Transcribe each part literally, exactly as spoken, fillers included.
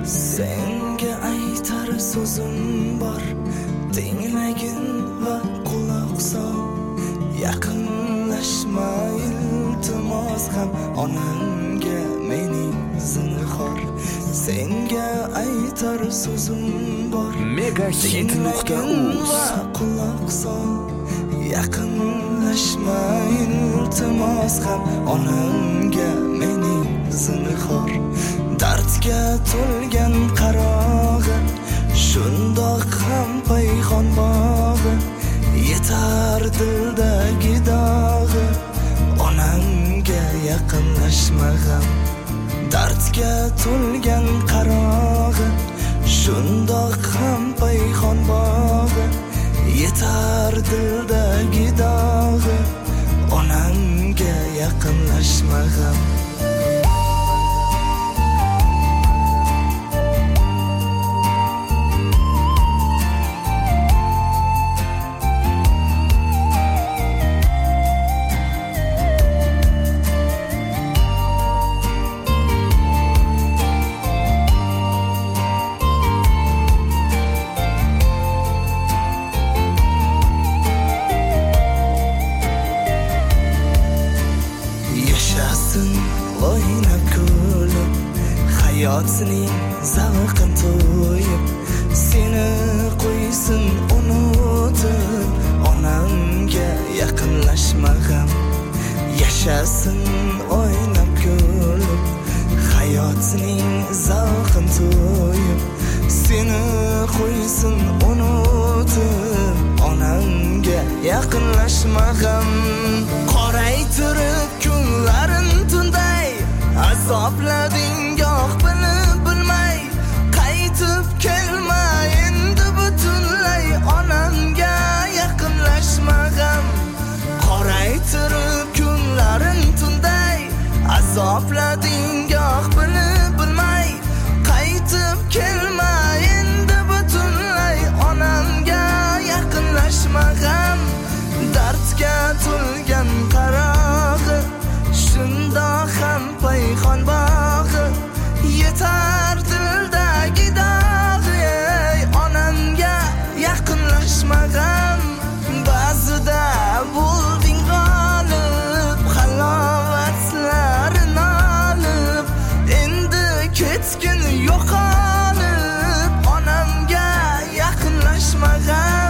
Senga aytar so'zim bor, tinglagin va quloq sol. Yaqinlashma iltimos ham onamga mening zinhor. Senga aytar so'zim bor, megahit nuqta uz. Quloq sol. Yaqinlashma iltimos ham onamga mening zinhor. Dardga to'lgan qarog'i, shundoq ham payxon bog'i. Yetar dildagi dog'i, onamga yaqinlashma ham. Dardga to'lgan qarog'i, shundoq ham payxon bog'i. Yetar dildagi dog'i, onamga yaqinlashma ham. O'ynab kulib, hayotning zavqin to'yib, seni qo'ysin unutib, onamga yaqinlashma ham. Yashasin o'ynab kulib, hayotning zavqin to'yib, seni qo'ysin unutib, onamga yaqinlashma ham. Qoraytirib kunlarin tunday, azoblading goh bilib bilmay. Qaytib kelma endi butunlay, onamga yaqinlashma ham. Qoraytirib kunlarin tunday, azoblading goh bilib bilmay. Qaytib kelma endi butunlay, onamga yaqinlashma ham. Dardga to'lgan qarog'i, shundoq ham payxon bog'i. Yetar dildagi dog'i, onamga yaqinlashma ham. Ba'zida bo'lding g'olib, halovatlarin olib, endi ketgin yo'qolib, onamga yaqinlashma ham.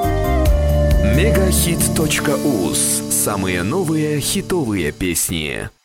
мегахит точка уз. Самые новые хитовые песни.